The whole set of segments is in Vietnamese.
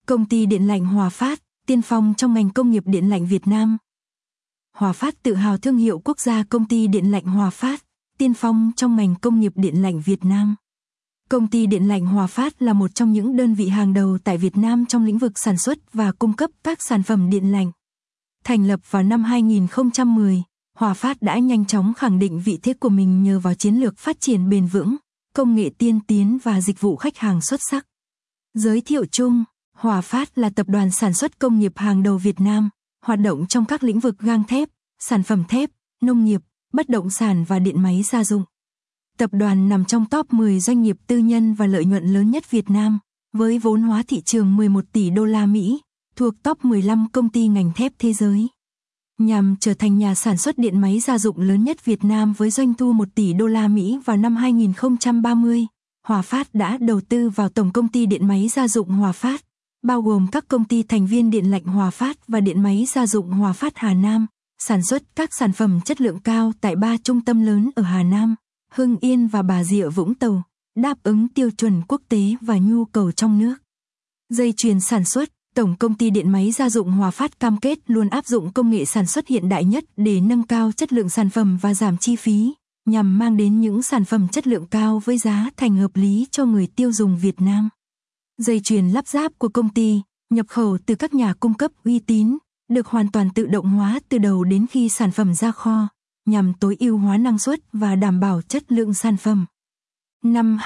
Công ty điện lạnh Hòa Phát, tiên phong trong ngành công nghiệp điện lạnh Việt Nam. Hòa Phát tự hào thương hiệu quốc gia. Công ty điện lạnh Hòa Phát, tiên phong trong ngành công nghiệp điện lạnh Việt Nam. Công ty điện lạnh Hòa Phát là một trong những đơn vị hàng đầu tại Việt Nam trong lĩnh vực sản xuất và cung cấp các sản phẩm điện lạnh. Thành lập vào năm 2010, Hòa Phát đã nhanh chóng khẳng định vị thế của mình nhờ vào chiến lược phát triển bền vững, công nghệ tiên tiến và dịch vụ khách hàng xuất sắc. Giới thiệu chung, Hòa Phát là tập đoàn sản xuất công nghiệp hàng đầu Việt Nam, hoạt động trong các lĩnh vực gang thép, sản phẩm thép, nông nghiệp, bất động sản và điện máy gia dụng. Tập đoàn nằm trong top 10 doanh nghiệp tư nhân và lợi nhuận lớn nhất Việt Nam, với vốn hóa thị trường 11 tỷ đô la Mỹ, thuộc top 15 công ty ngành thép thế giới. Nhằm trở thành nhà sản xuất điện máy gia dụng lớn nhất Việt Nam với doanh thu 1 tỷ đô la Mỹ vào năm 2030, Hòa Phát đã đầu tư vào Tổng công ty điện máy gia dụng Hòa Phát, bao gồm các công ty thành viên điện lạnh Hòa Phát và điện máy gia dụng Hòa Phát Hà Nam, sản xuất các sản phẩm chất lượng cao tại 3 trung tâm lớn ở Hà Nam, Hưng Yên và Bà Rịa Vũng Tàu, đáp ứng tiêu chuẩn quốc tế và nhu cầu trong nước. Dây chuyền sản xuất, Tổng công ty điện máy gia dụng Hòa Phát cam kết luôn áp dụng công nghệ sản xuất hiện đại nhất để nâng cao chất lượng sản phẩm và giảm chi phí, nhằm mang đến những sản phẩm chất lượng cao với giá thành hợp lý cho người tiêu dùng Việt Nam. Dây chuyền lắp ráp của công ty, nhập khẩu từ các nhà cung cấp uy tín, được hoàn toàn tự động hóa từ đầu đến khi sản phẩm ra kho, nhằm tối ưu hóa năng suất và đảm bảo chất lượng sản phẩm. Năm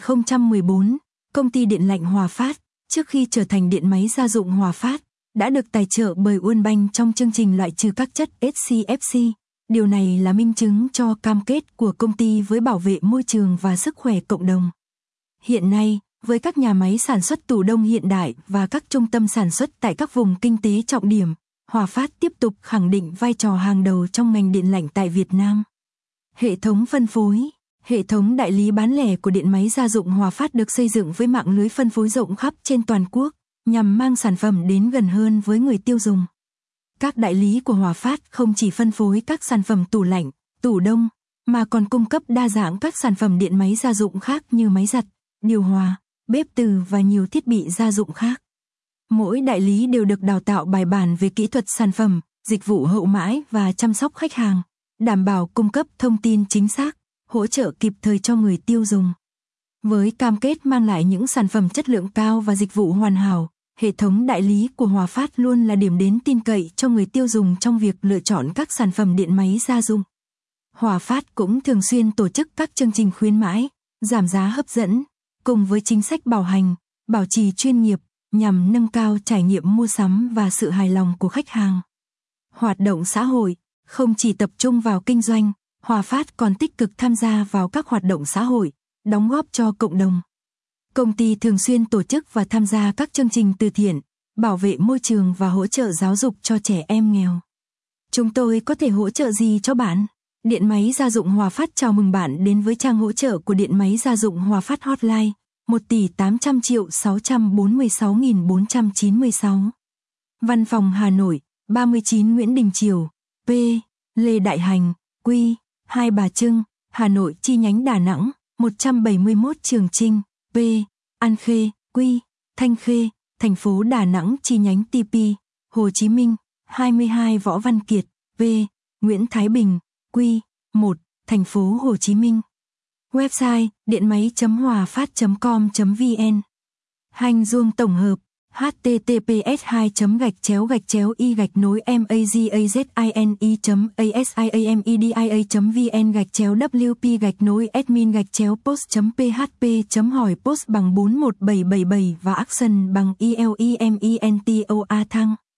2014, công ty điện lạnh Hòa Phát, trước khi trở thành điện máy gia dụng Hòa Phát, đã được tài trợ bởi World Bank trong chương trình loại trừ các chất HCFC. Điều này là minh chứng cho cam kết của công ty với bảo vệ môi trường và sức khỏe cộng đồng. Hiện nay, với các nhà máy sản xuất tủ đông hiện đại và các trung tâm sản xuất tại các vùng kinh tế trọng điểm, Hòa Phát tiếp tục khẳng định vai trò hàng đầu trong ngành điện lạnh tại Việt Nam. Hệ thống phân phối, hệ thống đại lý bán lẻ của điện máy gia dụng Hòa Phát được xây dựng với mạng lưới phân phối rộng khắp trên toàn quốc, nhằm mang sản phẩm đến gần hơn với người tiêu dùng. Các đại lý của Hòa Phát không chỉ phân phối các sản phẩm tủ lạnh, tủ đông, mà còn cung cấp đa dạng các sản phẩm điện máy gia dụng khác như máy giặt, điều hòa, bếp từ và nhiều thiết bị gia dụng khác. Mỗi đại lý đều được đào tạo bài bản về kỹ thuật sản phẩm, dịch vụ hậu mãi và chăm sóc khách hàng, đảm bảo cung cấp thông tin chính xác, hỗ trợ kịp thời cho người tiêu dùng. Với cam kết mang lại những sản phẩm chất lượng cao và dịch vụ hoàn hảo, hệ thống đại lý của Hòa Phát luôn là điểm đến tin cậy cho người tiêu dùng trong việc lựa chọn các sản phẩm điện máy gia dụng. Hòa Phát cũng thường xuyên tổ chức các chương trình khuyến mãi, giảm giá hấp dẫn, cùng với chính sách bảo hành, bảo trì chuyên nghiệp, nhằm nâng cao trải nghiệm mua sắm và sự hài lòng của khách hàng. Hoạt động xã hội, không chỉ tập trung vào kinh doanh, Hòa Phát còn tích cực tham gia vào các hoạt động xã hội, đóng góp cho cộng đồng. Công ty thường xuyên tổ chức và tham gia các chương trình từ thiện, bảo vệ môi trường và hỗ trợ giáo dục cho trẻ em nghèo. Chúng tôi có thể hỗ trợ gì cho bạn? Điện máy gia dụng Hòa Phát chào mừng bạn đến với trang hỗ trợ của Điện máy gia dụng Hòa Phát Hotline 1.800.646.496. Văn phòng Hà Nội, 39 Nguyễn Đình Chiểu, P. Lê Đại Hành, Q. Hai Bà Trưng, Hà Nội chi nhánh Đà Nẵng, 171 Trường Chinh, P. An Khê, Q. Thanh Khê, thành phố Đà Nẵng chi nhánh TP, Hồ Chí Minh, 22 Võ Văn Kiệt, P. Nguyễn Thái Bình, Q. 1, thành phố Hồ Chí Minh. Website điện máy.hòa phát.com.vn. Hành Duông tổng hợp https://mazia.mazia.vn/wp-admin-post.php.hỏi post bằng 41777 và action bằng ELEMENTOA thăng.